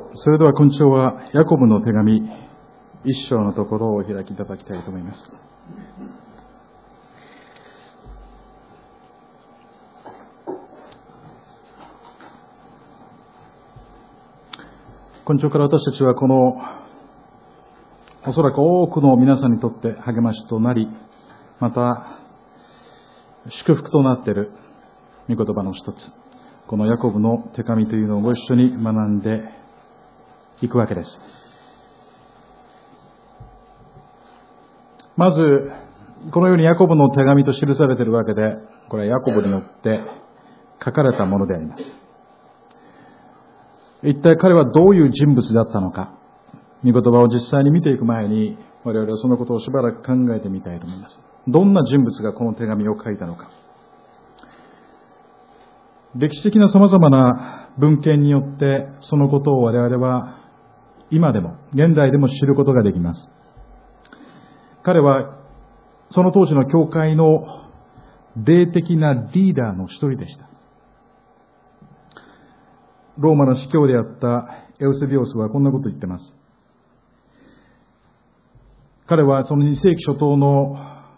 それでは今朝はヤコブの手紙一章のところをお開きいただきたいと思います。今朝から私たちはこのおそらく多くの皆さんにとって励ましとなり、また祝福となっている御言葉の一つ、このヤコブの手紙というのをご一緒に学んでいくわけです。まずこのようにヤコブの手紙と記されているわけで、これはヤコブによって書かれたものであります。一体彼はどういう人物だったのか、御言葉を実際に見ていく前に我々はそのことをしばらく考えてみたいと思います。どんな人物がこの手紙を書いたのか。歴史的な様々な文献によってそのことを我々は今でも現代でも知ることができます。彼はその当時の教会の霊的なリーダーの一人でした。ローマの司教であったエウセビオスはこんなことを言っています。彼はその2世紀初頭の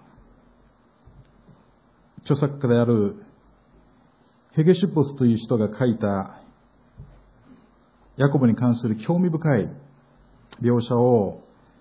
著作家であるヘゲシュポスという人が書いたヤコブに関する興味深い描写を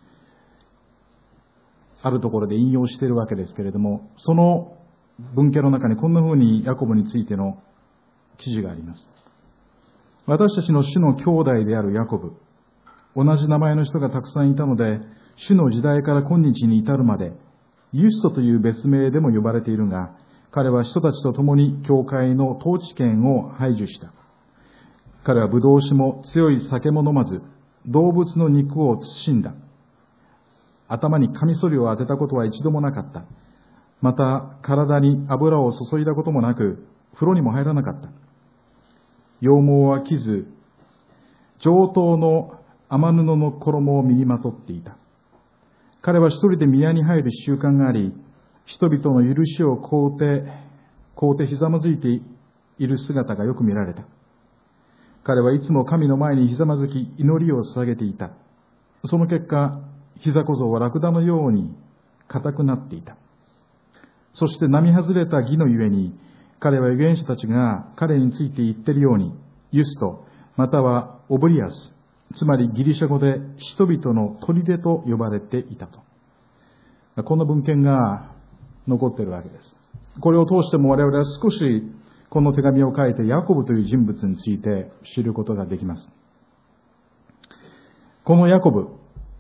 あるところで引用しているわけですけれども、その文献の中にこんなふうにヤコブについての記事があります。私たちの主の兄弟であるヤコブ、同じ名前の人がたくさんいたので、主の時代から今日に至るまでユストという別名でも呼ばれているが、彼は人たちと共に教会の統治権を排除した。彼はブドウ酒も強い酒も飲まず、動物の肉を慎んだ。頭にカミソリを当てたことは一度もなかった。また体に油を注いだこともなく、風呂にも入らなかった。羊毛は着ず、上等の雨布の衣を身にまとっていた。彼は一人で宮に入る習慣があり、人々の許しを請うてひざまずいている姿がよく見られた。彼はいつも神の前にひざまずき祈りを捧げていた。その結果、膝小僧はラクダのように硬くなっていた。そして並外れた義のゆえに、彼は預言者たちが彼について言っているように、ユスト、またはオブリアス、つまりギリシャ語で人々の砦と呼ばれていたと。こんな文献が残っているわけです。これを通しても我々は少しこの手紙を書いてヤコブという人物について知ることができます。このヤコブ、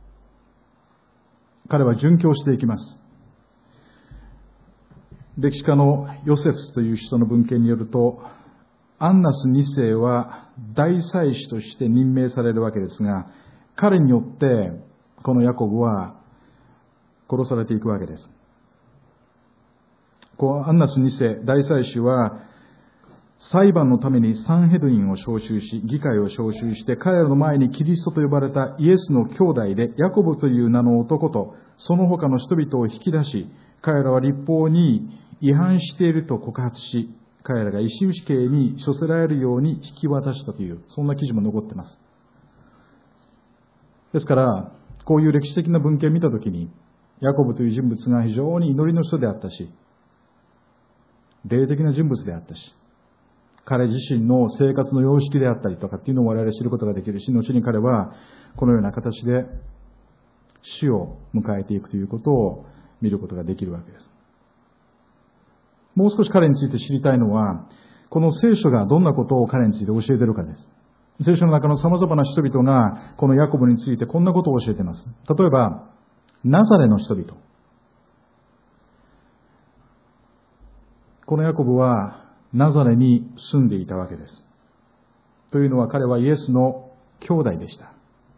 彼は殉教していきます。歴史家のヨセフスという人の文献によると、アンナス2世は大祭司として任命されるわけですが、彼によってこのヤコブは殺されていくわけです。アンナス2世大祭司は裁判のためにサンヘドリンを招集し、議会を招集して、彼らの前にキリストと呼ばれたイエスの兄弟でヤコブという名の男とその他の人々を引き出し、彼らは律法に違反していると告発し、彼らが石打刑に処せられるように引き渡したという、そんな記事も残っています。ですから、こういう歴史的な文献を見たときに、ヤコブという人物が非常に祈りの人であったし、霊的な人物であったし、彼自身の生活の様式であったりとかっていうのを我々知ることができるし、後に彼はこのような形で死を迎えていくということを見ることができるわけです。もう少し彼について知りたいのは、この聖書がどんなことを彼について教えているかです。聖書の中の様々な人々がこのヤコブについてこんなことを教えています。例えば、ナザレの人々。このヤコブはナザレに住んでいたわけです。というのは彼はイエスの兄弟でした。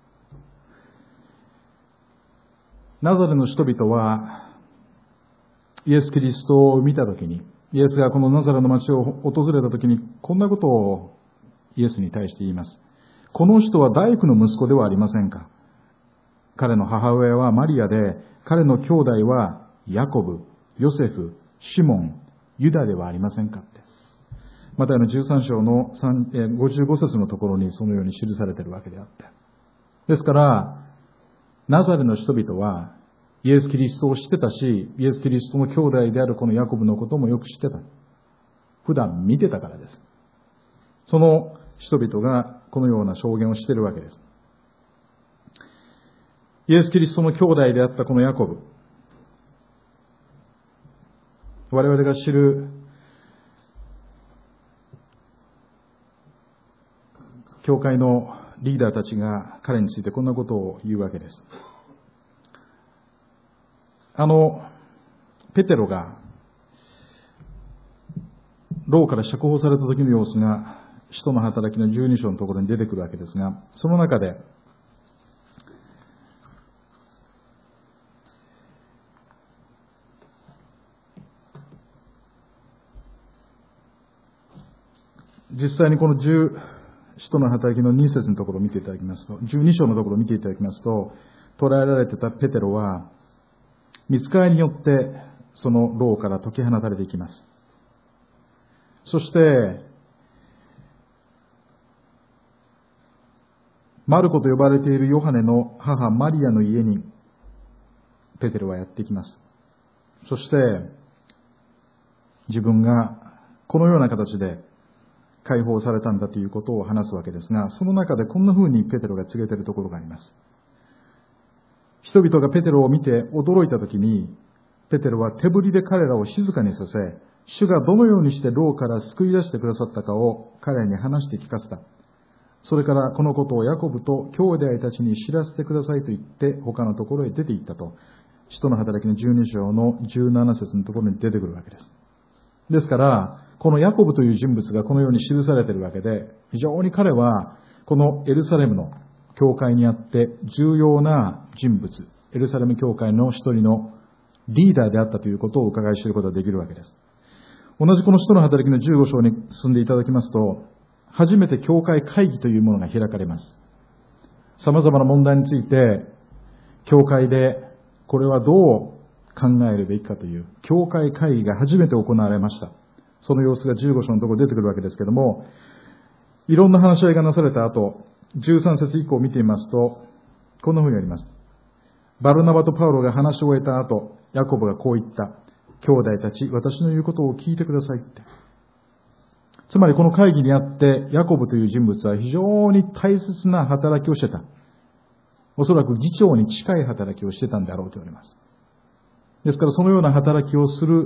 ナザレの人々はイエス・キリストを見たときに、イエスがこのナザレの町を訪れたときにこんなことをイエスに対して言います。この人は大工の息子ではありませんか。彼の母親はマリアで、彼の兄弟はヤコブ、ヨセフ、シモン、ユダではありませんかって。 マタイの13章の55節のところにそのように記されているわけであって。ですから、ナザレの人々はイエス・キリストを知ってたし、イエス・キリストの兄弟であるこのヤコブのこともよく知ってた。普段見てたからです。その人々がこのような証言をしているわけです。イエス・キリストの兄弟であったこのヤコブ。我々が知る教会のリーダーたちが彼についてこんなことを言うわけです。ペテロが牢から釈放された時の様子が使徒の働きの12章のところに出てくるわけですが、その中で実際にこの使徒の働きの2節のところを見ていただきますと、12章のところを見ていただきますと、捕らえられていたペテロは御使いによってその牢から解き放たれていきます。そしてマルコと呼ばれているヨハネの母マリアの家にペテロはやってきます。そして自分がこのような形で解放されたんだということを話すわけですが、その中でこんな風にペテロが告げているところがあります。人々がペテロを見て驚いたときに、ペテロは手振りで彼らを静かにさせ、主がどのようにして牢から救い出してくださったかを彼らに話して聞かせた。それからこのことをヤコブと兄弟たちに知らせてくださいと言って他のところへ出て行ったと、使徒の働きの12章の17節のところに出てくるわけです。ですから、このヤコブという人物がこのように記されているわけで、非常に彼はこのエルサレムの教会にあって重要な人物、エルサレム教会の一人のリーダーであったということをお伺いすることができるわけです。同じこの使徒の働きの15章に進んでいただきますと、初めて教会会議というものが開かれます。様々な問題について、教会でこれはどう考えるべきかという教会会議が初めて行われました。その様子が15章のところに出てくるわけですけれども、いろんな話し合いがなされた後、13節以降を見てみますと、こんな風にあります。バルナバとパウロが話し終えた後、ヤコブがこう言った。兄弟たち、私の言うことを聞いてくださいって。つまりこの会議にあって、ヤコブという人物は非常に大切な働きをしてた。おそらく議長に近い働きをしてたんであろうと言われます。ですからそのような働きをする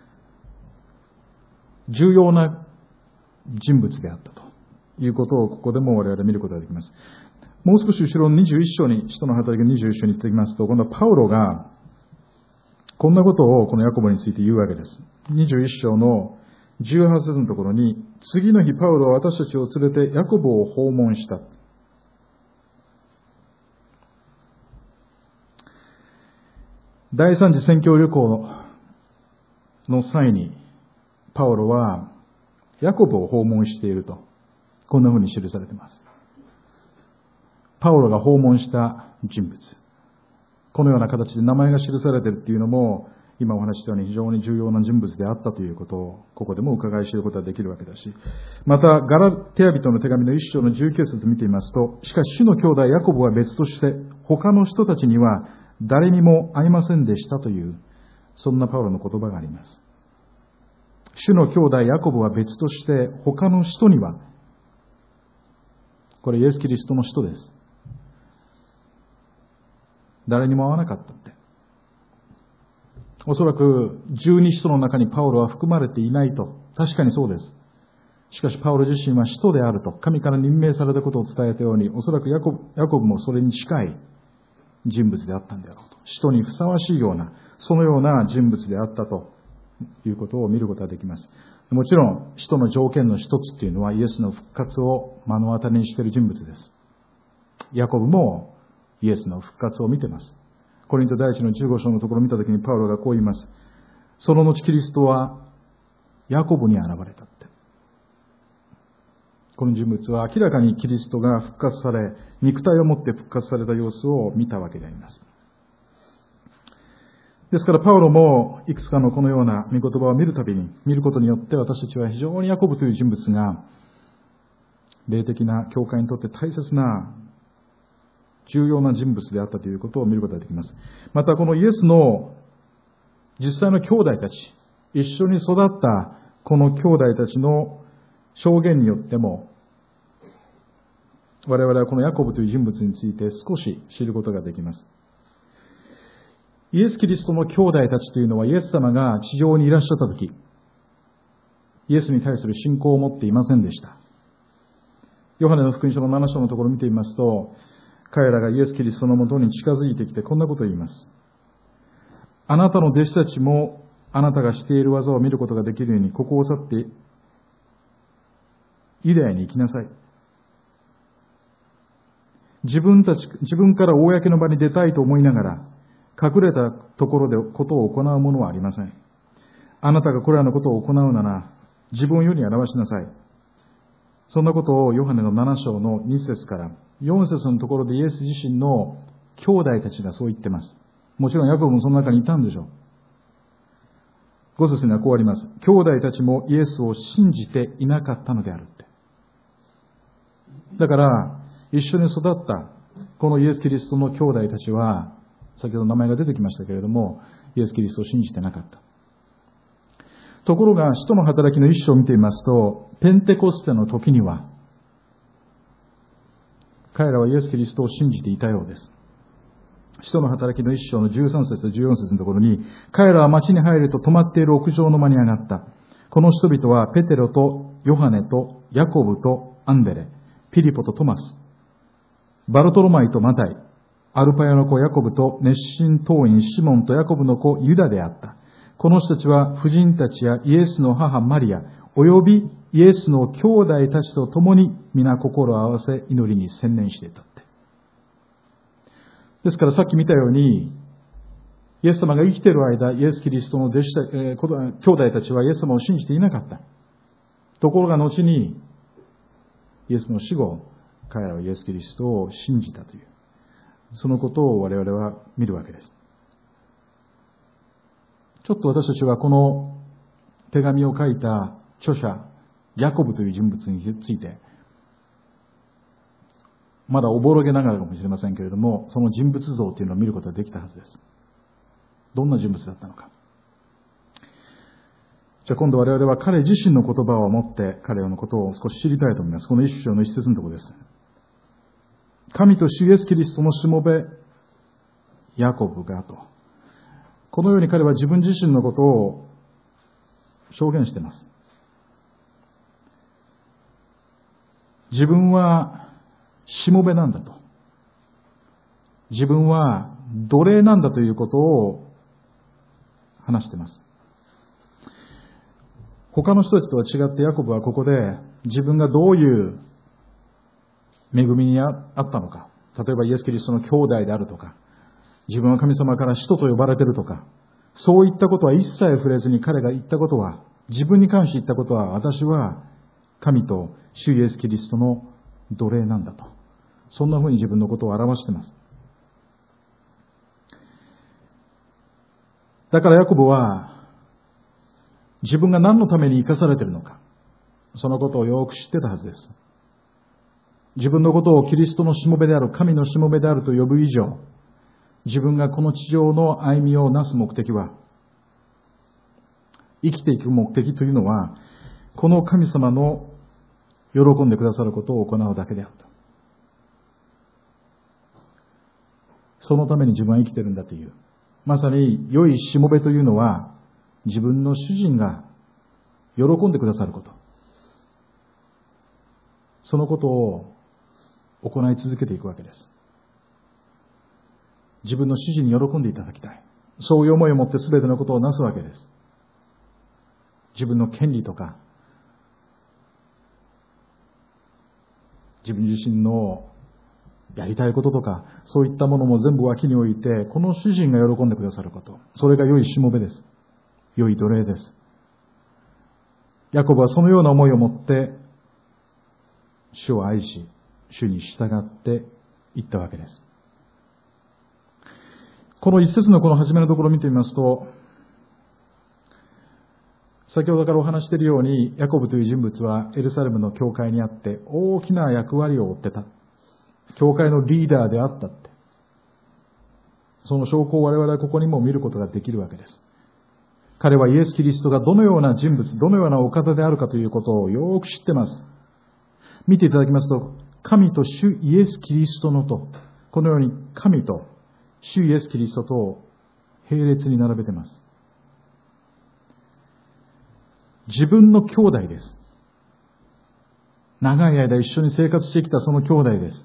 重要な人物であったということをここでも我々見ることができます。もう少し後ろの21章に、使徒の働きの21章に行ってきますと、今度はパウロがこんなことをこのヤコブについて言うわけです。21章の18節のところに、次の日パウロは私たちを連れてヤコブを訪問した。第三次宣教旅行の際に、パウロはヤコブを訪問していると、こんな風に記されています。パウロが訪問した人物。このような形で名前が記されているっていうのも、今お話ししたように非常に重要な人物であったということを、ここでも伺い知ることができるわけだし、また、ガラテヤ人の手紙の1章の19節を見てみますと、しかし主の兄弟ヤコブは別として、他の人たちには誰にも会いませんでしたという、そんなパウロの言葉があります。主の兄弟ヤコブは別として、他の人には、これイエス・キリストの人です。誰にも会わなかったって。おそらく12使徒の中にパウロは含まれていないと。確かにそうです。しかしパウロ自身は使徒であると、神から任命されたことを伝えたように、おそらくヤコブもそれに近い人物であったんであろうと。使徒にふさわしいような、そのような人物であったということを見ることができます。もちろん、使徒の条件の一つっていうのはイエスの復活を目の当たりにしている人物です。ヤコブもイエスの復活を見ています。コリント第一の15章のところを見たときにパウロがこう言います。その後キリストはヤコブに現れたって。この人物は明らかにキリストが復活され、肉体を持って復活された様子を見たわけであります。 ですからパウロもいくつかのこのような御言葉を見るたびに、見ることによって私たちは非常にヤコブという人物が霊的な教会にとって大切な重要な人物であったということを見ることができます。またこのイエスの実際の兄弟たち、一緒に育ったこの兄弟たちの証言によっても、我々はこのヤコブという人物について少し知ることができます。イエス・キリストの兄弟たちというのはイエス様が地上にいらっしゃったとき、イエスに対する信仰を持っていませんでした。ヨハネの福音書の7章のところを見てみますと、彼らがイエス・キリストのもとに近づいてきてこんなことを言います。あなたの弟子たちもあなたがしている技を見ることができるようにここを去ってユダヤに行きなさい。自分から公の場に出たいと思いながら隠れたところでことを行うものはありません。あなたがこれらのことを行うなら自分を世に表しなさい。そんなことをヨハネの7章の2節から4節のところでイエス自身の兄弟たちがそう言ってます。もちろんヤコブもその中にいたんでしょう。5節にはこうあります。兄弟たちもイエスを信じていなかったのであるって。だから一緒に育ったこのイエス・キリストの兄弟たちは、先ほど名前が出てきましたけれども、イエス・キリストを信じてなかった。ところが使徒の働きの一章を見てみますと、ペンテコステの時には彼らはイエス・キリストを信じていたようです。使徒の働きの一章の13節と14節のところに、彼らは町に入ると泊まっている屋上の間に上がった。この人々はペテロとヨハネとヤコブとアンデレ、ピリポとトマス、バルトロマイとマタイ、アルパヤの子ヤコブと熱心党員シモンとヤコブの子ユダであった。この人たちは婦人たちやイエスの母マリア、およびイエスの兄弟たちと共に皆心を合わせ祈りに専念していたって。ですからさっき見たように、イエス様が生きている間、イエス・キリストの弟子兄弟たちはイエス様を信じていなかった。ところが後に、イエスの死後、彼らはイエス・キリストを信じたという、そのことを我々は見るわけです。ちょっと私たちはこの手紙を書いた著者、ヤコブという人物について、まだおぼろげながらかもしれませんけれども、その人物像というのを見ることができたはずです。どんな人物だったのか。じゃあ今度我々は彼自身の言葉を持って彼らのことを少し知りたいと思います。この一章の一節のところです。神と主イエスキリストのしもべヤコブがと。このように彼は自分自身のことを証言しています。自分はしもべなんだと。自分は奴隷なんだということを話しています。他の人たちとは違ってヤコブはここで自分がどういう恵みにあったのか。例えばイエス・キリストの兄弟であるとか、自分は神様から使徒と呼ばれているとか、そういったことは一切触れずに彼が言ったことは、自分に関して言ったことは、私は神と主イエス・キリストの奴隷なんだと。そんなふうに自分のことを表しています。だからヤコブは自分が何のために生かされているのか、そのことをよく知ってたはずです。自分のことをキリストのしもべである、神のしもべであると呼ぶ以上、自分がこの地上の歩みをなす目的は、生きていく目的というのは、この神様の喜んでくださることを行うだけであると。そのために自分は生きているんだという。まさに良いしもべというのは、自分の主人が喜んでくださること。そのことを行い続けていくわけです。自分の主人に喜んでいただきたい。そういう思いを持って全てのことをなすわけです。自分の権利とか、自分自身のやりたいこととか、そういったものも全部脇に置いて、この主人が喜んでくださること。それが良いしもべです。良い奴隷です。ヤコブはそのような思いを持って、主を愛し、主に従っていったわけです。 この一節のこの初めのところを見てみますと、先ほどからお話しているように、ヤコブという人物はエルサレムの教会にあって大きな役割を負ってた。教会のリーダーであったって。その証拠を我々はここにも見ることができるわけです。彼はイエス・キリストがどのような人物、どのようなお方であるかということをよく知ってます。見ていただきますと、神と主イエス・キリストのと、このように神と主イエス・キリストとを並列に並べています。自分の兄弟です。長い間一緒に生活してきたその兄弟です。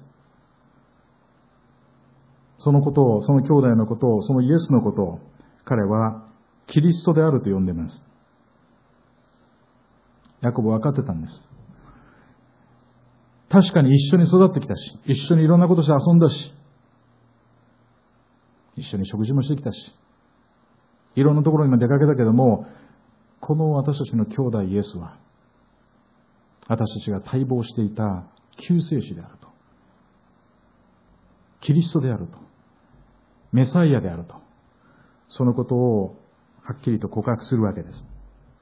そのことを、その兄弟のことを、そのイエスのことを、彼はキリストであると呼んでいます。ヤコブは分かってたんです。確かに一緒に育ってきたし、一緒にいろんなことして遊んだし、一緒に食事もしてきたし、いろんなところにも出かけたけども、この私たちの兄弟イエスは、私たちが待望していた救世主であると。キリストであると。メサイアであると。そのことをはっきりと告白するわけです。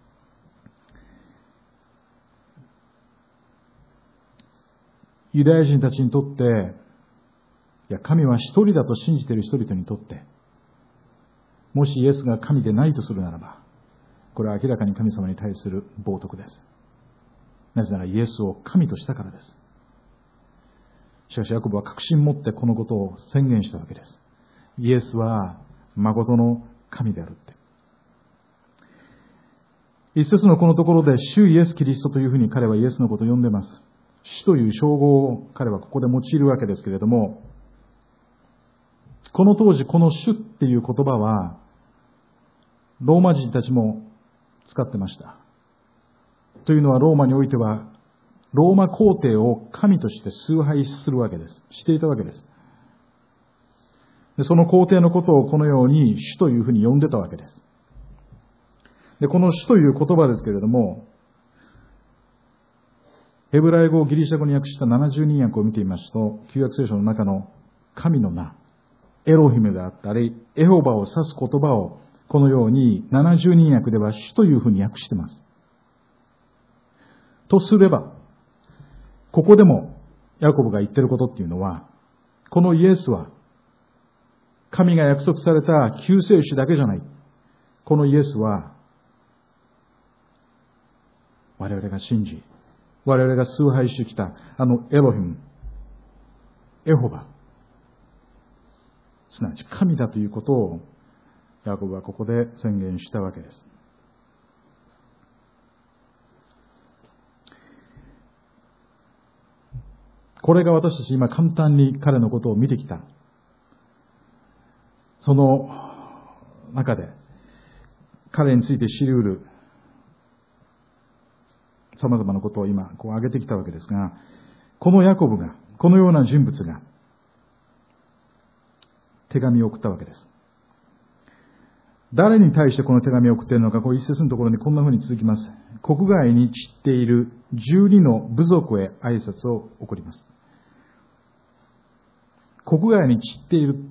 ユダヤ人たちにとって、神は一人だと信じている人々にとって、もしイエスが神でないとするならば、これは明らかに神様に対する冒涜です。なぜならイエスを神としたからです。しかしヤコブは確信持ってこのことを宣言したわけです。イエスは誠の神であるって。一節のこのところで主イエス・キリストというふうに彼はイエスのことを呼んでいます。主という称号を彼はここで用いるわけですけれども、この当時この主っていう言葉はローマ人たちも使ってました。というのはローマにおいてはローマ皇帝を神として崇拝するわけです。していたわけです。でその皇帝のことをこのように主というふうに呼んでたわけです。でこの主という言葉ですけれども、ヘブライ語をギリシャ語に訳した70人訳を見てみますと、旧約聖書の中の神の名、エロヒムであったり、エホバを指す言葉をこのように70人訳では主というふうに訳しています。とすれば、ここでもヤコブが言っていることっていうのは、このイエスは神が約束された救世主だけじゃない。このイエスは我々が信じ、我々が崇拝してきたあのエロヒム、エホバ、すなわち神だということをヤコブはここで宣言したわけです。これが私たち今簡単に彼のことを見てきた。その中で彼について知り得る様々なことを今挙げてきたわけですが、このヤコブが、このような人物が手紙を送ったわけです。誰に対してこの手紙を送っているのか、一節のところにこんな風に続きます。国外に散っている12の部族へ挨拶を送ります。国外に散っている。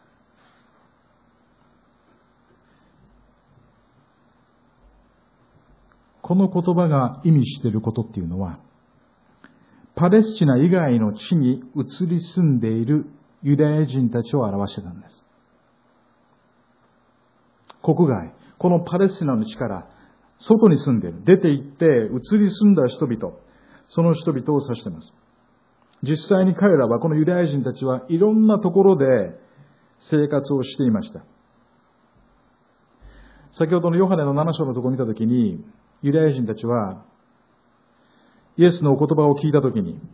この言葉が意味していることっていうのは、パレスチナ以外の地に移り住んでいるユダヤ人たちを表してたんです。国外、このパレスチナの地から外に住んでいる、出て行って移り住んだ人々、その人々を指しています。実際に彼らは、このユダヤ人たちはいろんなところで生活をしていました。先ほどのヨハネの7章のところを見たときに、ユダヤ人たちはイエスのお言葉を聞いたときに、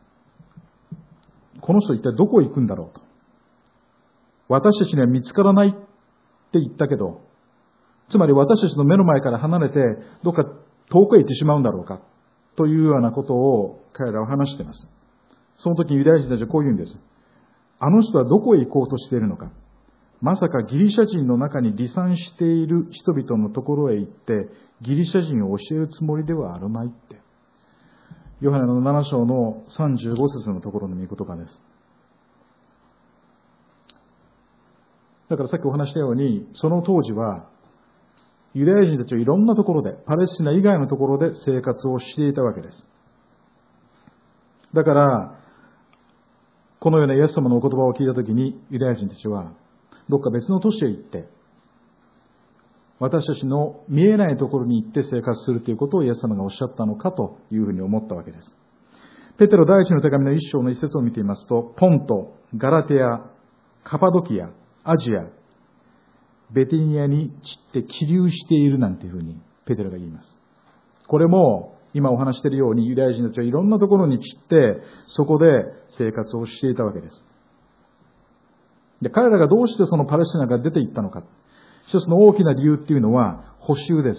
この人一体どこへ行くんだろうと。私たちには見つからないって言ったけど、つまり私たちの目の前から離れてどっか遠くへ行ってしまうんだろうかというようなことを彼らは話しています。その時にユダヤ人たちはこう言うんです。あの人はどこへ行こうとしているのか。まさかギリシャ人の中に離散している人々のところへ行ってギリシャ人を教えるつもりではあるまいって。ヨハネの7章の35節のところの御言葉です。 だからさっきお話したように、その当時は、ユダヤ人たちはいろんなところで、パレスチナ以外のところで生活をしていたわけです。だから、このようなイエス様のお言葉を聞いたときに、ユダヤ人たちは、どっか別の都市へ行って、私たちの見えないところに行って生活するということをイエス様がおっしゃったのかというふうに思ったわけです。ペテロ第一の手紙の一章の一節を見ていますと、ポント、ガラテア、カパドキア、アジア、ベテニアに散って起流しているなんていうふうにペテロが言います。これも今お話しているようにユダヤ人たちはいろんなところに散ってそこで生活をしていたわけです。で、彼らがどうしてそのパレスチナから出て行ったのか。一つの大きな理由っていうのは補修です。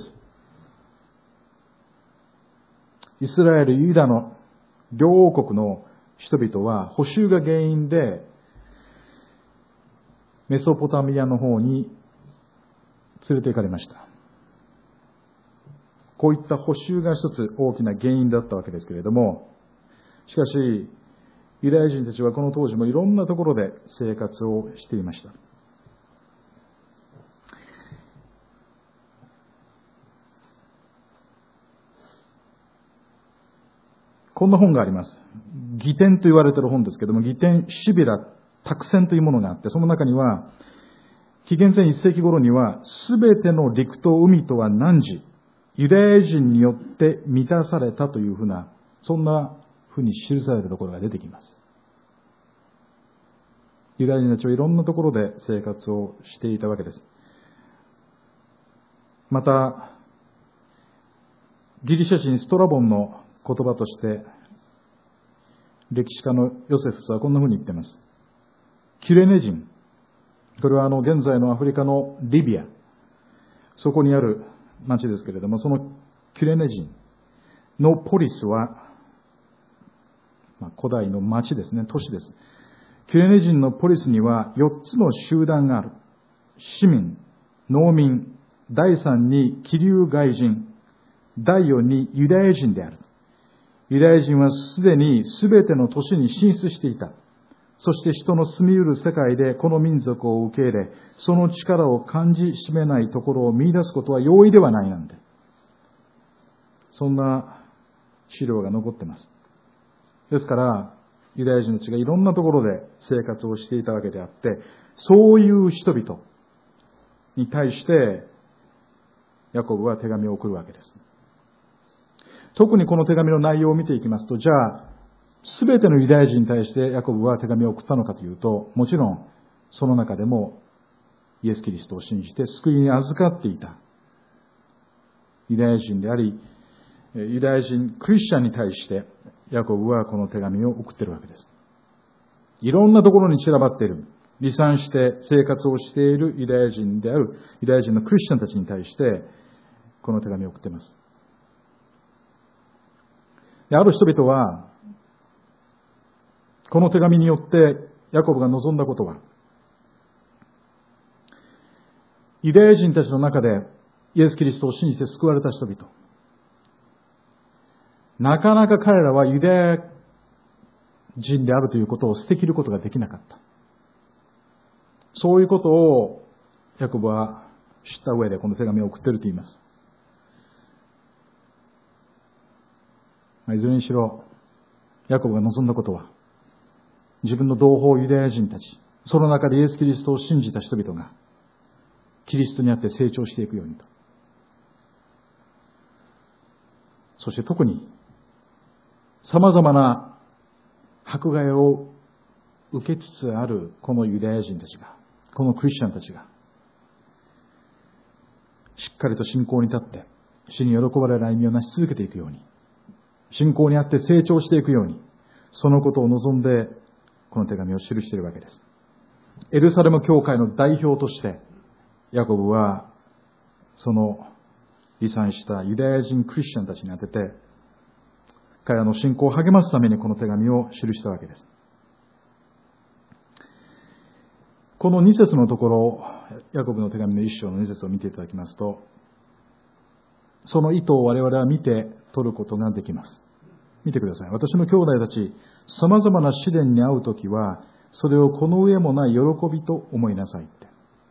イスラエル、ユダの両王国の人々は補修が原因でメソポタミアの方に連れて行かれました。こういった補修が一つ大きな原因だったわけですけれども、しかしユダヤ人たちはこの当時もいろんなところで生活をしていました。こんな本があります。義典と言われている本ですけども、義典シビラ託戦というものがあって、その中には紀元前1世紀頃には、すべての陸と海とは汝、ユダヤ人によって満たされたというふうな、そんなふうに記されたところが出てきます。ユダヤ人たちはいろんなところで生活をしていたわけです。また、ギリシャ人ストラボンの言葉として、歴史家のヨセフスはこんなふうに言っています。キュレネ人。これは現在のアフリカのリビア。そこにある町ですけれども、そのキュレネ人のポリスは、古代の町ですね、都市です。キュレネ人のポリスには4つの集団がある。市民、農民、第3に気流外人、第4にユダヤ人である。ユダヤ人はすでに全ての都市に進出していた。そして人の住みうる世界でこの民族を受け入れ、その力を感じしめないところを見出すことは容易ではないなんて。そんな資料が残っています。ですから、ユダヤ人たちがいろんなところで生活をしていたわけであって、そういう人々に対して、ヤコブは手紙を送るわけです。特にこの手紙の内容を見ていきますと、じゃあ、すべてのユダヤ人に対してヤコブは手紙を送ったのかというと、もちろんその中でもイエス・キリストを信じて救いに預かっていたユダヤ人であり、ユダヤ人クリスチャンに対してヤコブはこの手紙を送っているわけです。いろんなところに散らばっている、離散して生活をしているユダヤ人であるユダヤ人のクリスチャンたちに対してこの手紙を送っています。ある人々はこの手紙によってヤコブが望んだことは、ユダヤ人たちの中でイエス・キリストを信じて救われた人々、なかなか彼らはユダヤ人であるということを捨てきることができなかった。そういうことをヤコブは知った上でこの手紙を送っていると言います。いずれにしろヤコブが望んだことは、自分の同胞ユダヤ人たち、その中でイエス・キリストを信じた人々がキリストにあって成長していくようにと。そして特に様々な迫害を受けつつあるこのユダヤ人たちが、このクリスチャンたちがしっかりと信仰に立って主に喜ばれる歩みをなし続けていくように、信仰にあって成長していくように、そのことを望んでこの手紙を記しているわけです。エルサレム教会の代表としてヤコブはその離散したユダヤ人クリスチャンたちに宛てて彼らの信仰を励ますためにこの手紙を記したわけです。この2節のところ、ヤコブの手紙の1章の2節を見ていただきますと、その意図を我々は見て取ることができます。見てください。私の兄弟たち、様々な試練に遭うときは、それをこの上もない喜びと思いなさいって。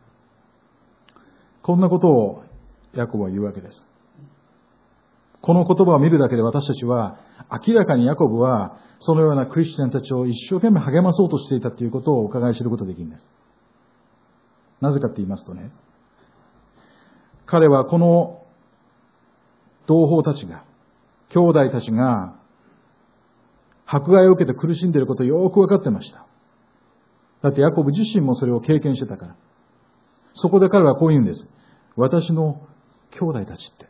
こんなことをヤコブは言うわけです。この言葉を見るだけで私たちは、明らかにヤコブはそのようなクリスチャンたちを一生懸命励まそうとしていたということをお伺い知ることができるんです。なぜかと言いますとね、彼はこの同胞たちが、兄弟たちが迫害を受けて苦しんでいることをよく分かってました。だってヤコブ自身もそれを経験してたから。そこで彼はこう言うんです。私の兄弟たちって。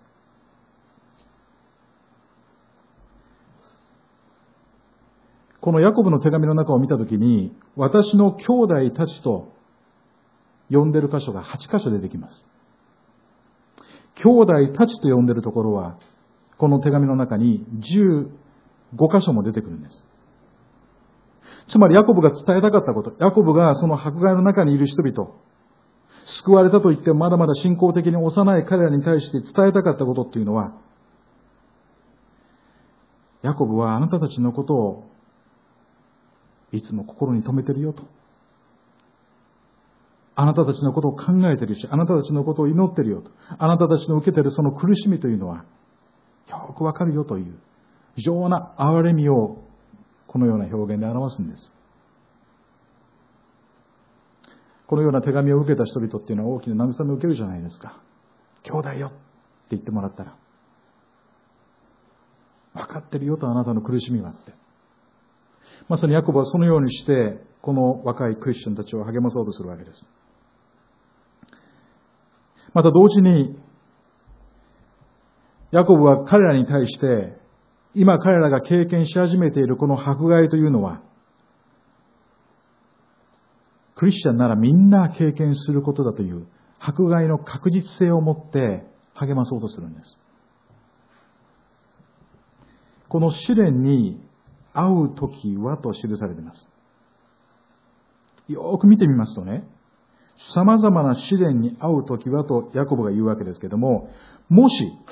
このヤコブの手紙の中を見たときに、私の兄弟たちと呼んでる箇所が8箇所出てきます。兄弟たちと呼んでるところは、この手紙の中に15箇所も出てくるんです。つまりヤコブが伝えたかったこと、ヤコブがその迫害の中にいる人々、救われたと言ってもまだまだ信仰的に幼い彼らに対して伝えたかったことっていうのは、ヤコブはあなたたちのことをいつも心に留めてるよと。あなたたちのことを考えてるし、あなたたちのことを祈ってるよと。あなたたちの受けているその苦しみというのは、よくわかるよという、非常な憐れみをこのような表現で表すんです。このような手紙を受けた人々っていうのは大きな慰めを受けるじゃないですか。兄弟よって言ってもらったら、分かってるよとあなたの苦しみがあって。まさにヤコブはそのようにして、この若いクリスチャンたちを励まそうとするわけです。また同時に、ヤコブは彼らに対して、今彼らが経験し始めているこの迫害というのは、クリスチャンならみんな経験することだという迫害の確実性を持って励まそうとするんです。この試練に遭うときはと記されています。よく見てみますとね、様々な試練に遭うときはとヤコブが言うわけですけども、もし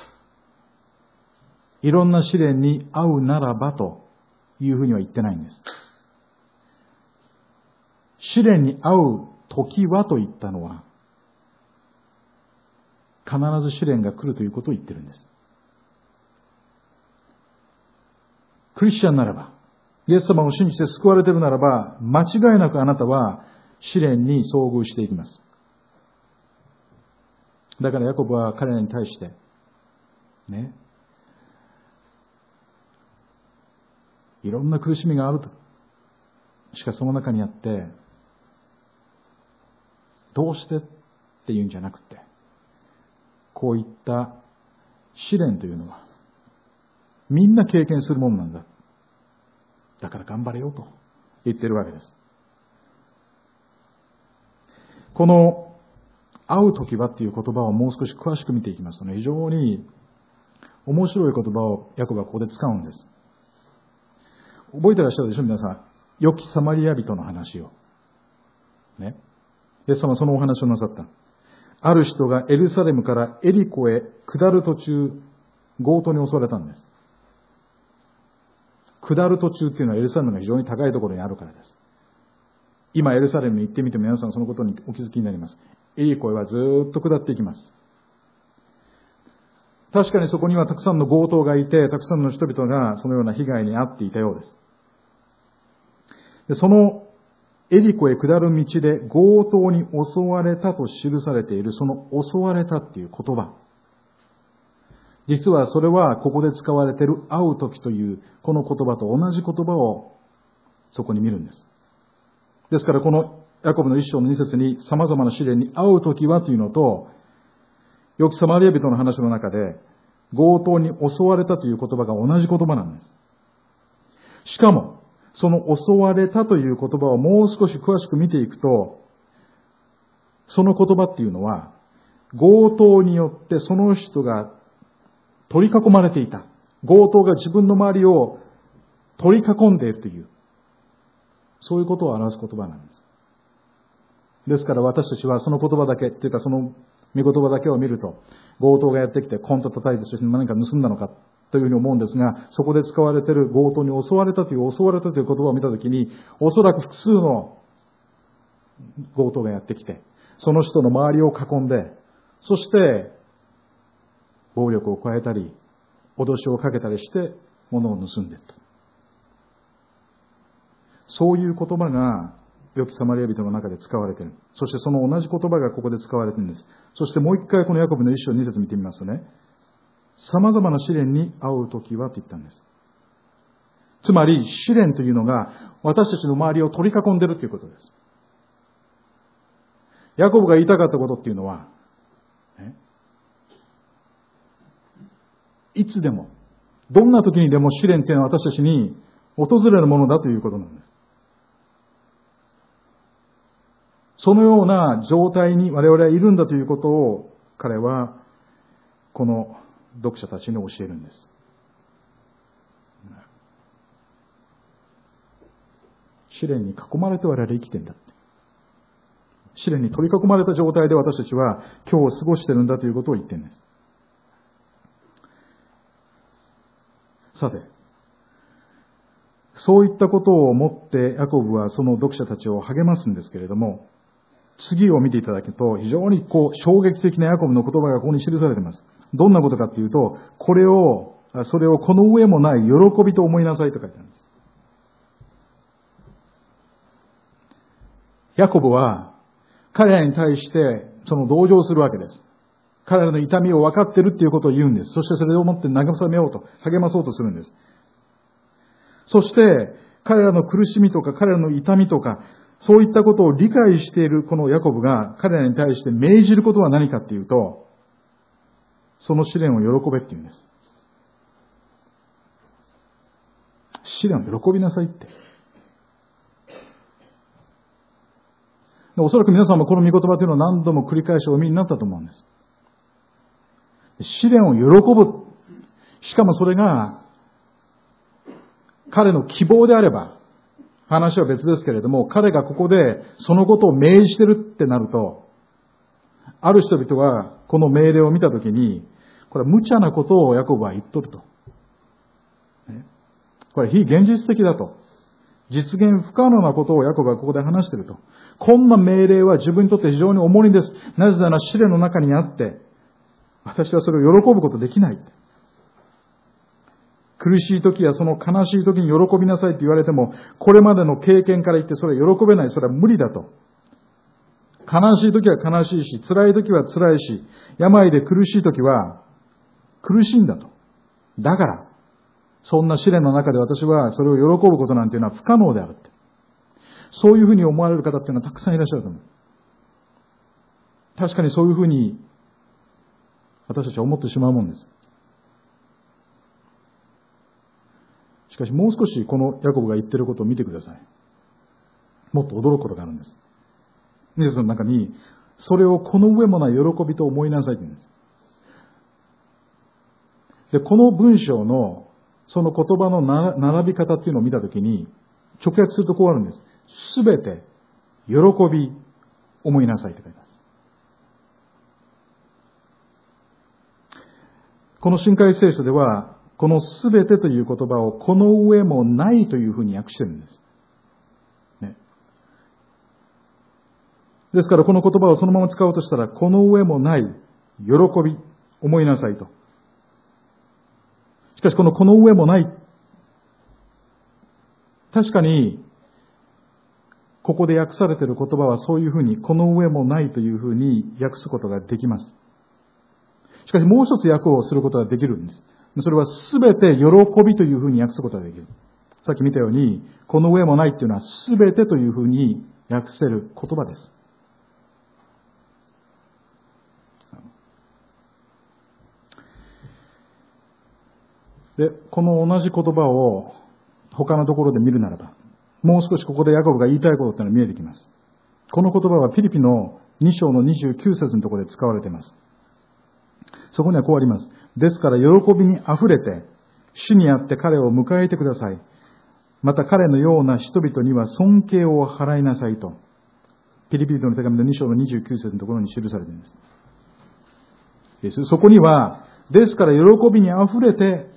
いろんな試練に遭うならばというふうには言ってないんです。試練に遭う時はと言ったのは、必ず試練が来るということを言ってるんです。クリスチャンならば、イエス様を信じて救われているならば、間違いなくあなたは試練に遭遇していきます。だからヤコブは彼らに対して、ね、いろんな苦しみがあると。しかしその中にあって、どうしてっていうんじゃなくて、こういった試練というのは、みんな経験するものなんだ。だから頑張れよと言ってるわけです。この、会うときはっていう言葉をもう少し詳しく見ていきますとね、非常に面白い言葉をヤコブはここで使うんです。覚えてらっしゃるでしょ皆さん。良きサマリア人の話を。ね。イエス様はそのお話をなさった。ある人がエルサレムからエリコへ下る途中、強盗に襲われたんです。下る途中っていうのはエルサレムが非常に高いところにあるからです。今エルサレムに行ってみても皆さんそのことにお気づきになります。エリコへはずーっと下っていきます。確かにそこにはたくさんの強盗がいて、たくさんの人々がそのような被害に遭っていたようです。でそのエリコへ下る道で強盗に襲われたと記されている、その襲われたっていう言葉。実はそれはここで使われている会う時というこの言葉と同じ言葉をそこに見るんです。ですからこのヤコブの一章の二節に様々な試練に会う時はというのと、良きサマリア人の話の中で強盗に襲われたという言葉が同じ言葉なんです。しかもその襲われたという言葉をもう少し詳しく見ていくと、その言葉っていうのは強盗によってその人が取り囲まれていた。強盗が自分の周りを取り囲んでいるという、そういうことを表す言葉なんです。ですから私たちはその言葉だけ、っていうかその御言葉だけを見ると、強盗がやってきてコンと叩いてそして何か盗んだのかというふうに思うんですが、そこで使われている強盗に襲われたという言葉を見たときに、おそらく複数の強盗がやってきて、その人の周りを囲んで、 そして、暴力を加えたり、脅しをかけたりして、物を盗んでいった。そういう言葉が、良きサマリア人の中で使われている。そしてその同じ言葉がここで使われているんです。そしてもう一回このヤコブの一章二節見てみますとね、様々な試練に遭うときはって言ったんです。つまり、試練というのが私たちの周りを取り囲んでいるということです。ヤコブが言いたかったことっていうのは、いつでも、どんな時にでも試練というのは私たちに訪れるものだということなんです。そのような状態に我々はいるんだということを彼はこの読者たちに教えるんです。試練に囲まれて我々生きてんだって。試練に取り囲まれた状態で私たちは今日を過ごしてるんだということを言ってるんです。さて、そういったことを思ってヤコブはその読者たちを励ますんですけれども、次を見ていただくと非常に衝撃的なヤコブの言葉がここに記されています。どんなことかっていうと、それをこの上もない喜びと思いなさいと書いてあるんです。ヤコブは彼らに対してその同情するわけです。彼らの痛みを分かっているっていうことを言うんです。そしてそれをもって慰めようと、励まそうとするんです。そして彼らの苦しみとか彼らの痛みとか、そういったことを理解しているこのヤコブが彼らに対して命じることは何かっていうと、その試練を喜べって言うんです。試練を喜びなさいって。おそらく皆さんもこの御言葉というのを何度も繰り返しお見になったと思うんです。試練を喜ぶ。しかもそれが彼の希望であれば、話は別ですけれども、彼がここでそのことを命じてるってなると、ある人々はこの命令を見たときに、これは無茶なことをヤコブは言っとると。これ非現実的だと。実現不可能なことをヤコブはここで話していると。こんな命令は自分にとって非常に重荷です。なぜなら試練の中にあって、私はそれを喜ぶことできない。苦しい時やその悲しい時に喜びなさいって言われても、これまでの経験から言ってそれは喜べない。それは無理だと。悲しい時は悲しいし、辛い時は辛いし、病で苦しい時は苦しいんだと。だから、そんな試練の中で私はそれを喜ぶことなんていうのは不可能であるって。そういうふうに思われる方っていうのはたくさんいらっしゃると思う。確かにそういうふうに私たちは思ってしまうもんです。しかしもう少しこのヤコブが言っていることを見てください。もっと驚くことがあるんです。2節の中に、それをこの上もない喜びと思いなさいと言うんです。で、この文章のその言葉の並び方っていうのを見たときに、直訳するとこうあるんです。すべて喜び思いなさいって書いてます。この新海聖書では、このすべてという言葉をこの上もないというふうに訳してるんです。ね、ですからこの言葉をそのまま使おうとしたら、この上もない喜び思いなさいと。しかしこの上もない。確かに、ここで訳されている言葉はそういうふうに、この上もないというふうに訳すことができます。しかしもう一つ訳をすることができるんです。それはすべて喜びというふうに訳すことができる。さっき見たように、この上もないっていうのはすべてというふうに訳せる言葉です。で、この同じ言葉を他のところで見るならば、もう少しここでヤコブが言いたいことっていうのが見えてきます。この言葉はフィリピの2章の29節のところで使われています。そこにはこうあります。ですから喜びに溢れて、主にあって彼を迎えてください。また彼のような人々には尊敬を払いなさいと。フィリピの手紙の2章の29節のところに記されています。そこには、ですから喜びに溢れて、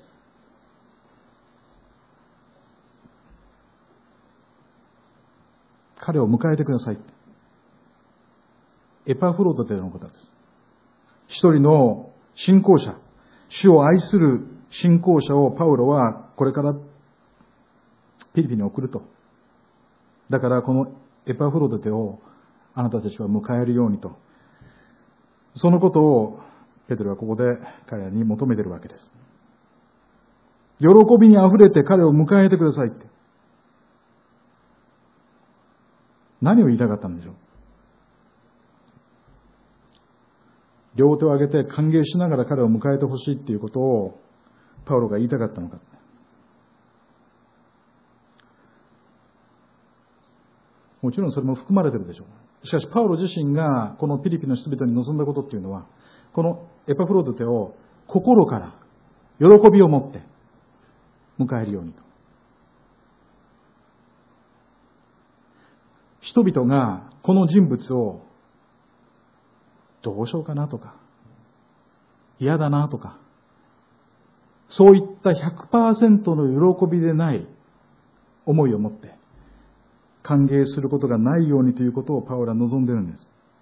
彼を迎えてください。エパフロトというのことです。 一人の信仰者、主を愛する信仰者をパウロはこれからピリピに送ると。だからこのエパフロデテをあなたたちは迎えるようにと。そのことをペテロはここで彼らに求めているわけです。喜びにあふれて彼を迎えてくださいって。何を言いたかったんでしょう。両手を上げて歓迎しながら彼を迎えてほしいっていうことをパウロが言いたかったのか。もちろんそれも含まれてるでしょう。しかしパウロ自身がこのピリピの人々に望んだことっていうのは、このエパフロデテを心から喜びを持って迎えるようにと。人々がこの人物をどうしようかなとか、嫌だなとか、そういった 100% の喜びでない思いを持って歓迎することがないようにということをパウロは望んでいるんです。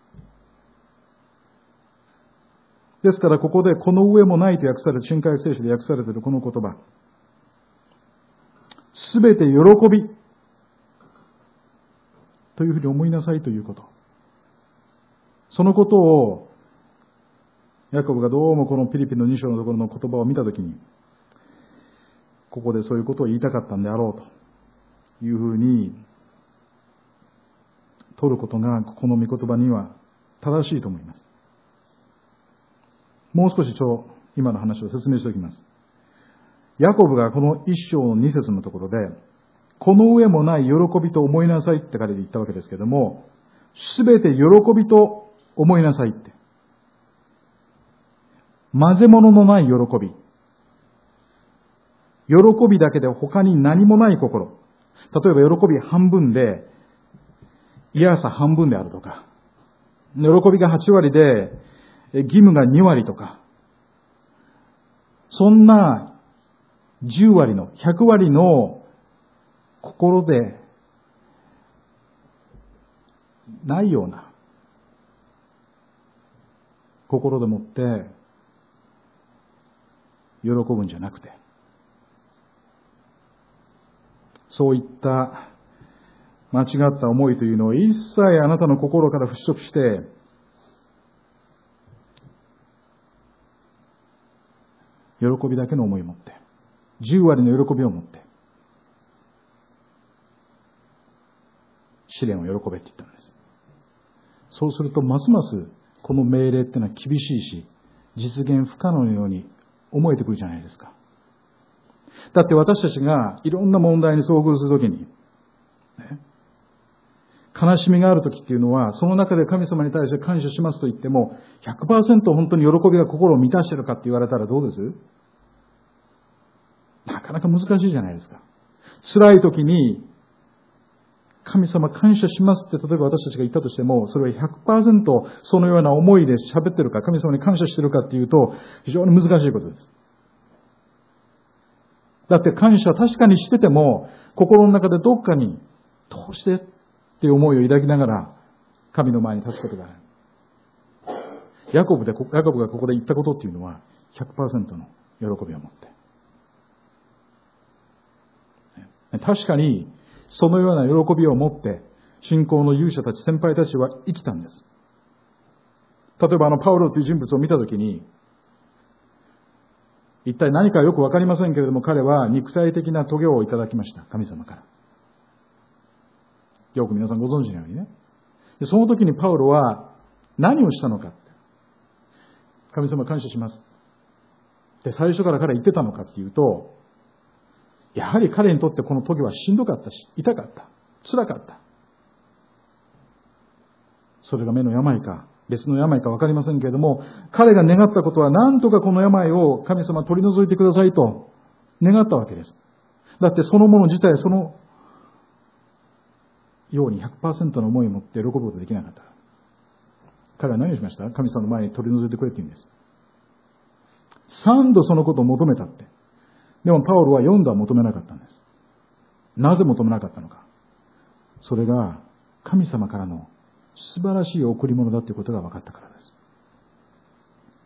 ですからここでこの上もないと訳されて、新海聖書で訳されているこの言葉、すべて喜びというふうに思いなさいということ。そのことをヤコブがどうもこのピリピの2章のところの言葉を見たときに、ここでそういうことを言いたかったんであろうというふうに取ることがこの御言葉には正しいと思います。もう少し今の話を説明しておきます。ヤコブがこの1章の2節のところで、この上もない喜びと思いなさいって彼で言ったわけですけども、すべて喜びと思いなさいって。混ぜ物のない喜び。喜びだけで他に何もない心。例えば喜び半分で、嫌さ半分であるとか、喜びが8割で、義務が2割とか、そんな10割の、100割の心でないような心でもって喜ぶんじゃなくて、そういった間違った思いというのを一切あなたの心から払拭して、喜びだけの思いを持って、10割の喜びを持って、試練を喜べって言ったんです。そうするとますますこの命令っていうのは厳しいし、実現不可能のように思えてくるじゃないですか。だって私たちがいろんな問題に遭遇するときに、悲しみがあるときっていうのは、その中で神様に対して感謝しますと言っても、100% 本当に喜びが心を満たしているかって言われたらどうです？なかなか難しいじゃないですか。辛いときに、神様感謝しますって例えば私たちが言ったとしても、それは 100% そのような思いで喋ってるか、神様に感謝してるかっていうと、非常に難しいことです。だって感謝確かにしてても、心の中でどっかに、どうしてっていう思いを抱きながら、神の前に立つことがある。ヤコブがここで言ったことっていうのは、100% の喜びを持って。確かに、そのような喜びを持って、信仰の勇者たち、先輩たちは生きたんです。例えばパウロという人物を見たときに、一体何かよくわかりませんけれども、彼は肉体的な棘をいただきました。神様から。よく皆さんご存知のようにね。でその時にパウロは何をしたのか。神様感謝します。で、最初から彼は言ってたのかっていうと、やはり彼にとってこの棘はしんどかったし、痛かった。辛かった。それが目の病か、別の病かわかりませんけれども、彼が願ったことは何とかこの病を神様取り除いてくださいと願ったわけです。だってそのもの自体そのように 100% の思いを持って喜ぶことができなかった。彼は何をしました？神様の前に取り除いてくれって言うんです。3度そのことを求めたって。でもパウロは4度は求めなかったんです。なぜ求めなかったのか。それが神様からの素晴らしい贈り物だということが分かったからです。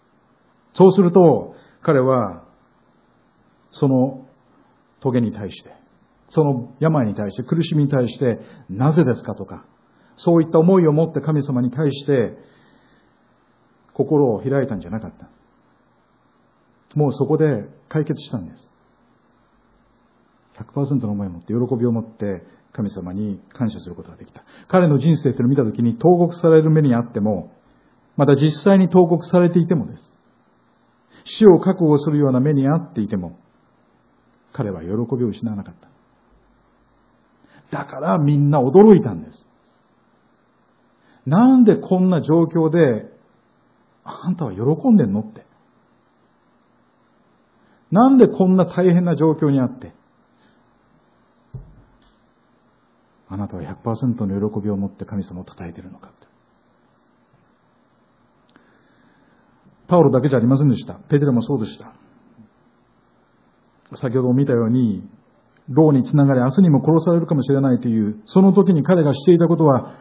そうすると、彼は、その棘に対して、その病に対して、苦しみに対して、なぜですかとか、そういった思いを持って神様に対して、心を開いたんじゃなかった。もうそこで解決したんです。100% の思いを持って、喜びを持って、神様に感謝することができた。彼の人生というのを見たときに、投獄される目にあっても、また実際に投獄されていてもです。死を覚悟するような目にあっていても、彼は喜びを失わなかった。だからみんな驚いたんです。なんでこんな状況で、あんたは喜んでんのって。なんでこんな大変な状況にあって、あなたは 100% の喜びを持って神様を称えているのかって。パウロだけじゃありませんでした。ペテロもそうでした。先ほども見たように、牢につながれ明日にも殺されるかもしれないという、その時に彼がしていたことは、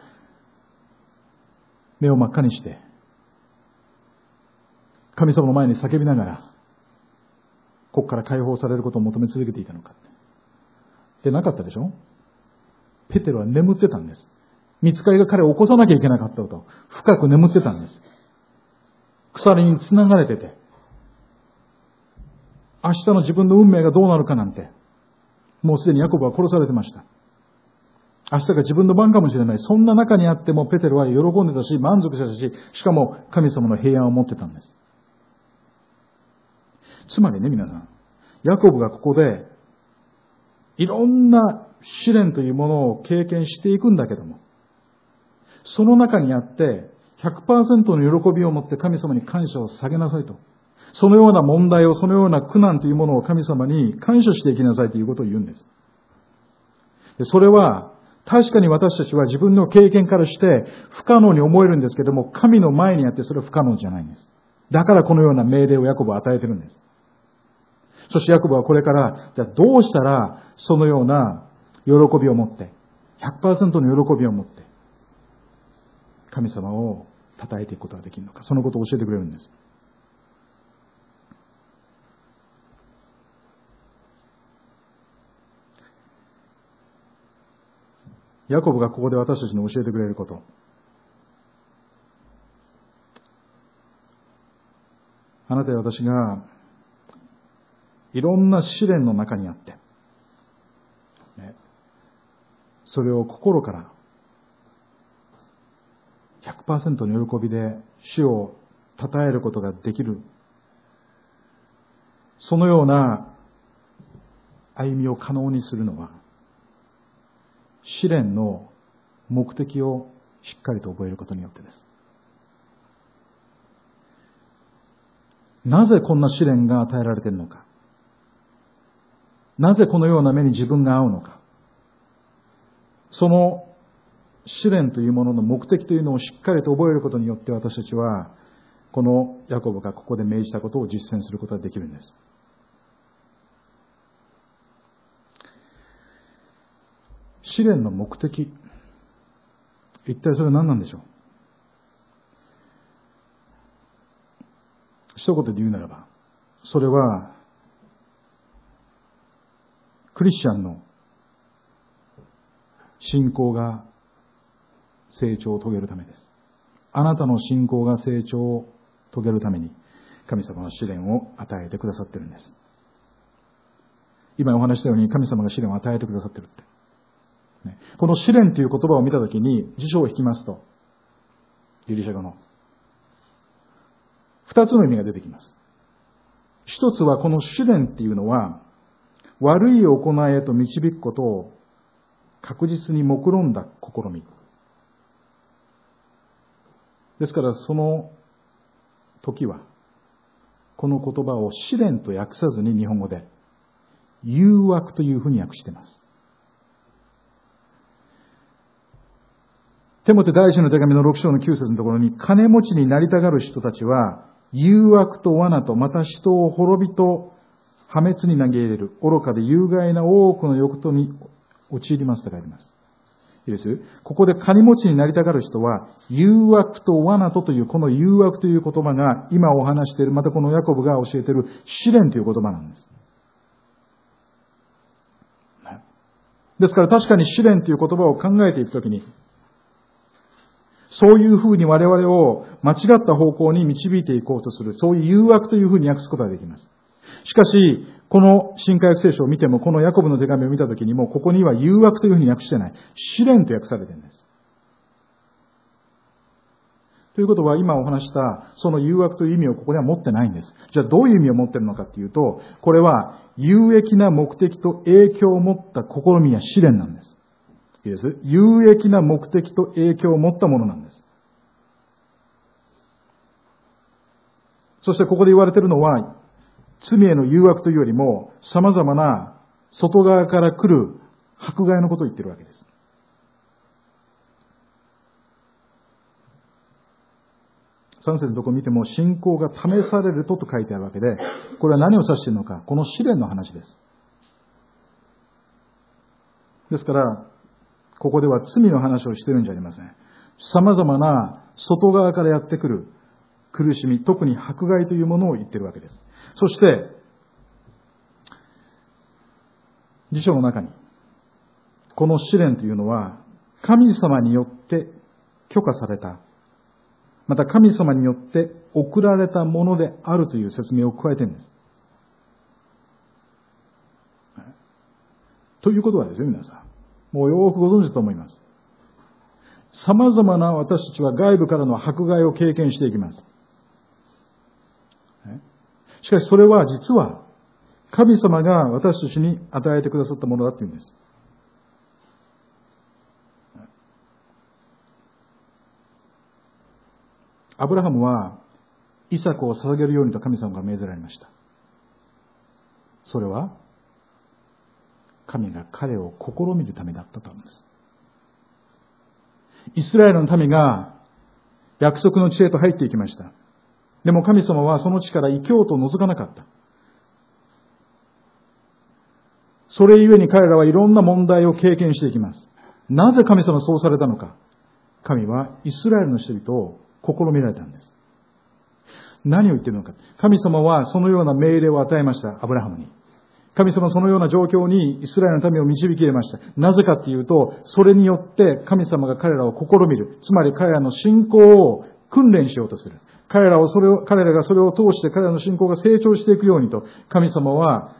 目を真っ赤にして、神様の前に叫びながら、ここから解放されることを求め続けていたのかって。で、なかったでしょ？ペテロは眠ってたんです。御使いが彼を起こさなきゃいけなかったと、深く眠ってたんです。鎖につながれてて、明日の自分の運命がどうなるかなんて、もうすでにヤコブは殺されてました。明日が自分の番かもしれない。そんな中にあってもペテロは喜んでたし、満足してたし、しかも神様の平安を持ってたんです。つまりね、皆さん、ヤコブがここで、いろんな試練というものを経験していくんだけども、その中にあって、100% の喜びを持って神様に感謝を下げなさいと。そのような問題を、そのような苦難というものを神様に感謝していきなさいということを言うんです。でそれは、確かに私たちは自分の経験からして不可能に思えるんですけども、神の前にあってそれは不可能じゃないんです。だからこのような命令をヤコブは与えてるんです。そしてヤコブはこれから、じゃあどうしたらそのような喜びを持って、100% の喜びを持って、神様を称えていくことができるのか、そのことを教えてくれるんです。ヤコブがここで私たちに教えてくれること。あなたや私がいろんな試練の中にあって、それを心から 100% の喜びで主を称えることができる。そのような歩みを可能にするのは、試練の目的をしっかりと覚えることによってです。なぜこんな試練が与えられているのか。なぜこのような目に自分が遭うのか。その試練というものの目的というのをしっかりと覚えることによって私たちはこのヤコブがここで命じたことを実践することができるんです。試練の目的、一体それは何なんでしょう。一言で言うならば、それはクリスチャンの信仰が成長を遂げるためです。あなたの信仰が成長を遂げるために神様は試練を与えてくださっているんです。今お話したように神様が試練を与えてくださっているって。この試練という言葉を見たときに辞書を引きますと、ギリシャ語の二つの意味が出てきます。一つはこの試練っていうのは悪い行いへと導くことを確実に目論んだ試み。ですからその時はこの言葉を試練と訳さずに日本語で誘惑というふうに訳しています。テモテ第一の手紙の6章の9節のところに、金持ちになりたがる人たちは誘惑と罠とまた人を滅びと破滅に投げ入れる愚かで有害な多くの欲とに陥りますと書いています。 いいです。ここで金持ちになりたがる人は、誘惑と罠という、この誘惑という言葉が、今お話している、またこのヤコブが教えている試練という言葉なんです。ですから確かに試練という言葉を考えていくときに、そういうふうに我々を間違った方向に導いていこうとする、そういう誘惑というふうに訳すことができます。しかし、この新約聖書を見ても、このヤコブの手紙を見たときにも、ここには誘惑というふうに訳してない。試練と訳されているんです。ということは、今お話したその誘惑という意味をここには持ってないんです。じゃあどういう意味を持っているのかっていうと、これは有益な目的と影響を持った試みや試練なんです。いいです。有益な目的と影響を持ったものなんです。そしてここで言われているのは、罪への誘惑というよりも、様々な外側から来る迫害のことを言っているわけです。3節のところ見ても、信仰が試されると書いてあるわけで、これは何を指しているのか、この試練の話です。ですから、ここでは罪の話をしているんじゃありません。様々な外側からやってくる苦しみ、特に迫害というものを言っているわけです。そして、辞書の中に、この試練というのは、神様によって許可された、また神様によって送られたものであるという説明を加えているんです。ということはですよ、皆さん。もうよくご存知だと思います。様々な私たちは外部からの迫害を経験していきます。しかしそれは実は神様が私たちに与えてくださったものだというんです。アブラハムはイサクを捧げるようにと神様が命ぜられました。それは神が彼を試みるためだったと思うんです。イスラエルの民が約束の地へと入っていきました。でも神様はその地から異教徒を除かなかった。それゆえに彼らはいろんな問題を経験していきます。なぜ神様はそうされたのか。神はイスラエルの人々を試みられたんです。何を言っているのか。神様はそのような命令を与えました。アブラハムに。神様はそのような状況にイスラエルの民を導き入れました。なぜかっていうと、それによって神様が彼らを試みる。つまり彼らの信仰を訓練しようとする。彼らがそれを通して彼らの信仰が成長していくようにと、神様は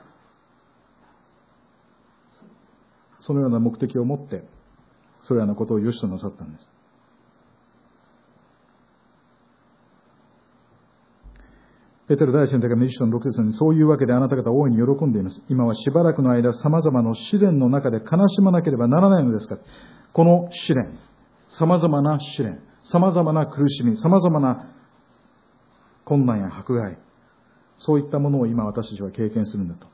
そのような目的を持って、それらのことを良しとなさったんです。ペテロ第一の手紙1章の6節に、そういうわけであなた方は大いに喜んでいます。今はしばらくの間、様々な試練の中で悲しまなければならないのですか。この試練、様々な試練、様々な苦しみ、様々な困難や迫害、そういったものを今私たちは経験するんだと。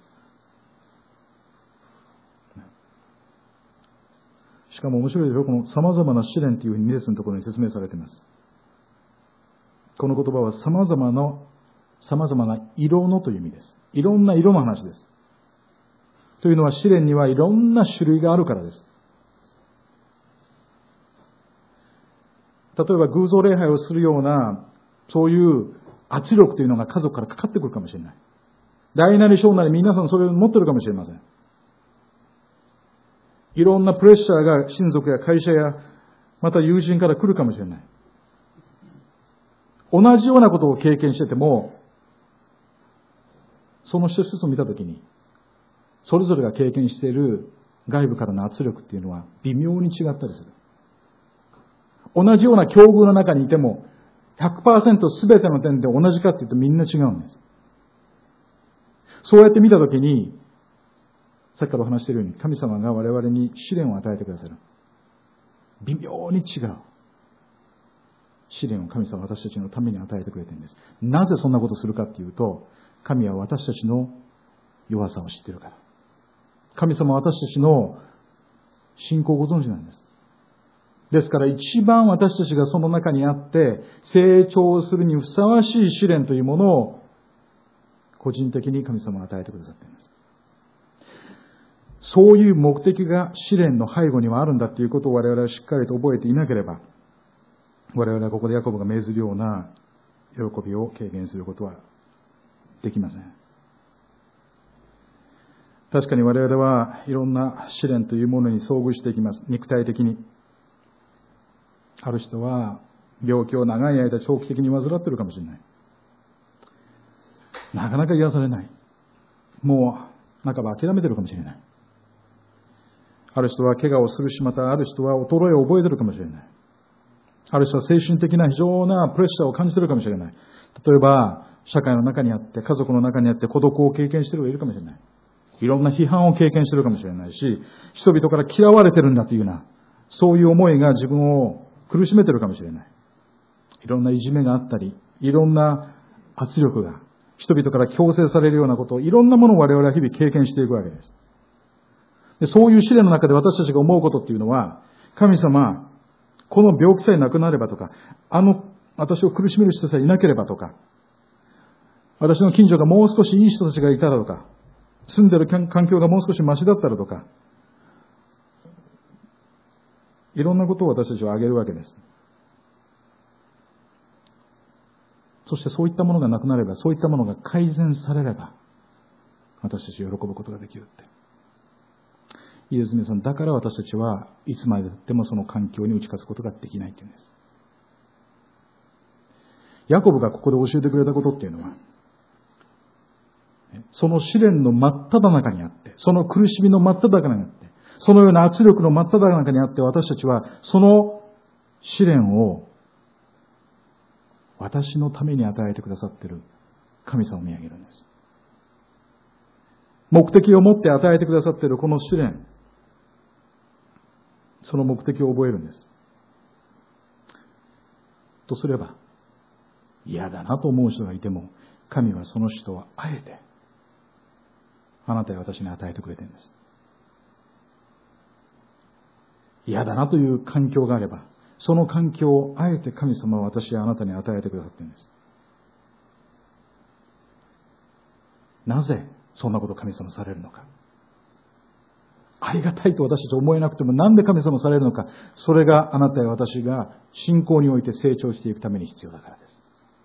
しかも面白いでしょ、この様々な試練というふうに2節のところに説明されています。この言葉は様々な色のという意味です。いろんな色の話です。というのは試練にはいろんな種類があるからです。例えば偶像礼拝をするようなそういう圧力というのが家族からかかってくるかもしれない。大なり小なり皆さんそれを持っているかもしれません。いろんなプレッシャーが親族や会社やまた友人から来るかもしれない。同じようなことを経験してても、その一つ一つを見たときに、それぞれが経験している外部からの圧力っていうのは微妙に違ったりする。同じような境遇の中にいても、100% 全ての点で同じかっていうとみんな違うんです。そうやって見たときに、さっきからお話しているように、神様が我々に試練を与えてくださる。微妙に違う試練を神様は私たちのために与えてくれているんです。なぜそんなことをするかっていうと、神は私たちの弱さを知っているから。神様は私たちの信仰をご存知なんです。ですから一番私たちがその中にあって成長するにふさわしい試練というものを個人的に神様が与えてくださっています。 そういう目的が試練の背後にはあるんだということを我々はしっかりと覚えていなければ、我々はここでヤコブが命ずるような喜びを経験することはできません。確かに我々はいろんな試練というものに遭遇していきます。肉体的に。ある人は病気を長い間長期的に患っているかもしれない。なかなか癒されない。もう半ば諦めているかもしれない。ある人は怪我をするし、またある人は衰えを覚えているかもしれない。ある人は精神的な非常なプレッシャーを感じているかもしれない。例えば、社会の中にあって、家族の中にあって孤独を経験している人がいるかもしれない。いろんな批判を経験しているかもしれないし、人々から嫌われてるんだというような、そういう思いが自分を苦しめているかもしれない。いろんないじめがあったり、いろんな圧力が、人々から強制されるようなことを、いろんなものを我々は日々経験していくわけです。で、そういう試練の中で私たちが思うことっていうのは、神様、この病気さえなくなればとか、私を苦しめる人さえいなければとか、私の近所がもう少しいい人たちがいたらとか、住んでる環境がもう少しマシだったらとか、いろんなことを私たちは挙げるわけです。そしてそういったものがなくなれば、そういったものが改善されれば、私たち喜ぶことができるって。いいですね、皆さん。だから私たちはいつまでたってもその環境に打ち勝つことができないというんです。ヤコブがここで教えてくれたことっていうのは、その試練の真っ只中にあって、その苦しみの真っ只中にあって、そのような圧力の真っ只中にあって、私たちはその試練を私のために与えてくださっている神様を見上げるんです。目的を持って与えてくださっているこの試練、その目的を覚えるんです。とすれば、嫌だなと思う人がいても、神はその人はあえて、あなたや私に与えてくれているんです。嫌だなという環境があれば、その環境をあえて神様は私やあなたに与えてくださっているんです。なぜそんなことを神様されるのか。ありがたいと私たち思えなくても、なんで神様されるのか。それがあなたや私が信仰において成長していくために必要だからです。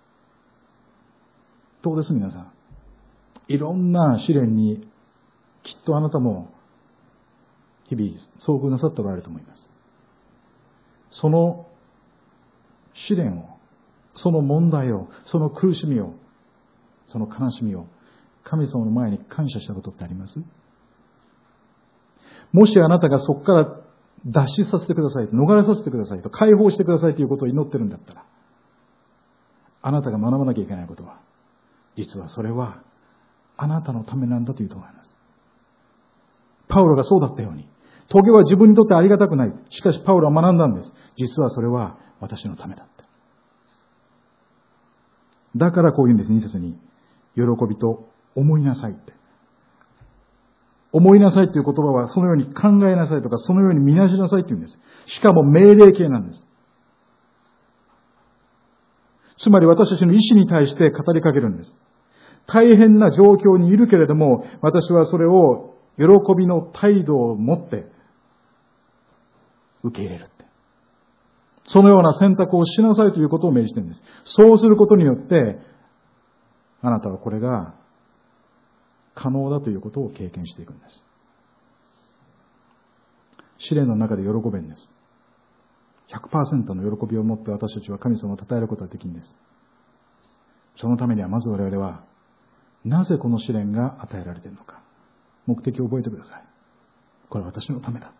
どうです皆さん。いろんな試練にきっとあなたも日々遭遇なさっておられると思います。その試練を、その問題を、その苦しみを、その悲しみを神様の前に感謝したことってあります？もしあなたがそこから脱出させてくださいと、逃れさせてくださいと、解放してくださいということを祈ってるんだったら、あなたが学ばなきゃいけないことは、実はそれはあなたのためなんだというところなんです。パウロがそうだったように、棘は自分にとってありがたくない。しかしパウロは学んだんです。実はそれは私のためだって。だからこういうんです。2節に、喜びと思いなさいって。思いなさいという言葉は、そのように考えなさいとか、そのように見なしなさいって言うんです。しかも命令形なんです。つまり私たちの意志に対して語りかけるんです。大変な状況にいるけれども、私はそれを喜びの態度を持って受け入れるって。そのような選択をしなさいということを命じているんです。そうすることによって、あなたはこれが可能だということを経験していくんです。試練の中で喜べるんです。100% の喜びを持って私たちは神様を称えることができるんです。そのためにはまず我々は、なぜこの試練が与えられているのか。目的を覚えてください。これは私のためだって。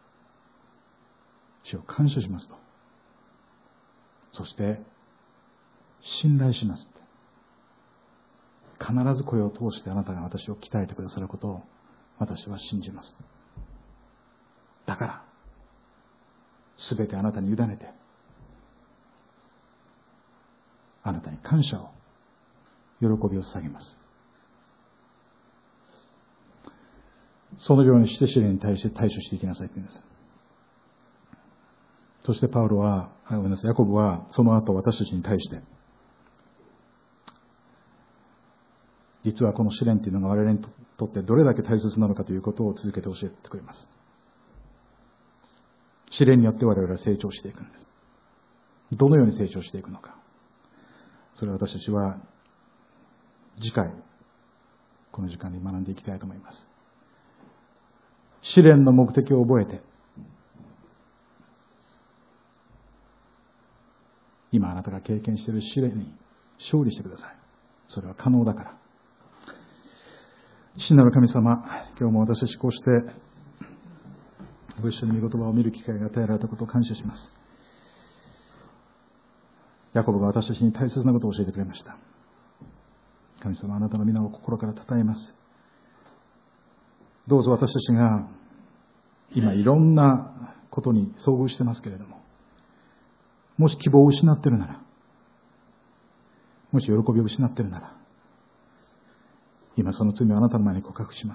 主を感謝しますと。そして、信頼しますって。必ずこれを通してあなたが私を鍛えてくださることを私は信じます。だから、すべてあなたに委ねて、あなたに感謝を、喜びを捧げます。そのようにして試練に対して対処していきなさいと言うんです。そしてヤコブはその後私たちに対して、実はこの試練というのが我々にととってどれだけ大切なのかということを続けて教えてくれます。試練によって我々は成長していくんです。どのように成長していくのか、それを私たちは次回この時間に学んでいきたいと思います。試練の目的を覚えて、今あなたが経験している試練に勝利してください。それは可能だから。父なる神様、今日も私たちこうしてご一緒に御言葉を見る機会が与えられたことを感謝します。ヤコブが私たちに大切なことを教えてくれました。神様、あなたの皆を心から称えます。どうぞ私たちが今いろんなことに遭遇してますけれども、もし希望を失っているなら、もし喜びを失っているなら、今その罪をあなたの前に告白します。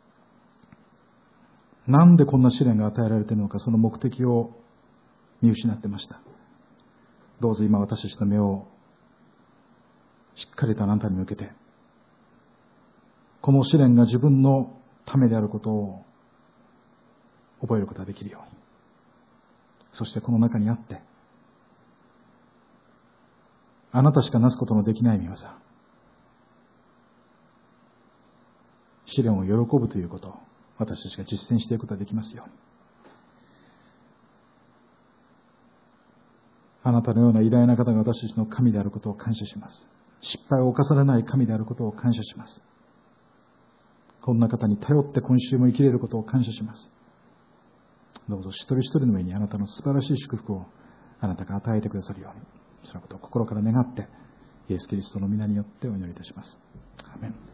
なんでこんな試練が与えられているのか、その目的を見失ってました。どうぞ今私たちの目をしっかりとあなたに向けて、この試練が自分のためであることを覚えることができるように、そしてこの中にあってあなたしかなすことのできない御業、試練を喜ぶということを私たちが実践していくことができますように。あなたのような偉大な方が私たちの神であることを感謝します。失敗を犯されない神であることを感謝します。こんな方に頼って今週も生きれることを感謝します。どうぞ一人一人の上にあなたの素晴らしい祝福をあなたが与えてくださるように、そのことを心から願ってイエス・キリストの皆によってお祈りいたします。アーメン。